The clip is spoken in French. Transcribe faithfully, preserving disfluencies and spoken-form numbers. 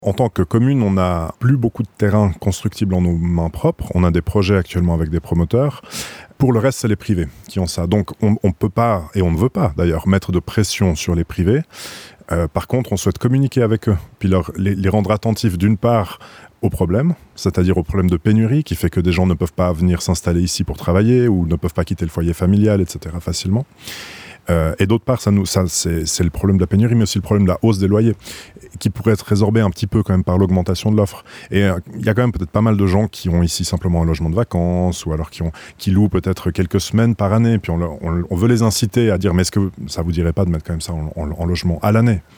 En tant que commune, on n'a plus beaucoup de terrain constructible en nos mains propres. On a des projets actuellement avec des promoteurs. Pour le reste, c'est les privés qui ont ça. Donc, on ne peut pas, et on ne veut pas d'ailleurs, mettre de pression sur les privés. Euh, par contre, on souhaite communiquer avec eux, puis leur, les, les rendre attentifs d'une part au problème, c'est-à-dire au problème de pénurie qui fait que des gens ne peuvent pas venir s'installer ici pour travailler ou ne peuvent pas quitter le foyer familial, et cetera facilement. Euh, et d'autre part, ça nous, ça, c'est, c'est le problème de la pénurie, mais aussi le problème de la hausse des loyers, qui pourrait être résorbé un petit peu quand même par l'augmentation de l'offre. Et il euh, y a quand même peut-être pas mal de gens qui ont ici simplement un logement de vacances, ou alors qui, ont, qui louent peut-être quelques semaines par année, puis on, on, on veut les inciter à dire « mais est-ce que ça vous dirait pas de mettre quand même ça en, en, en logement à l'année ?»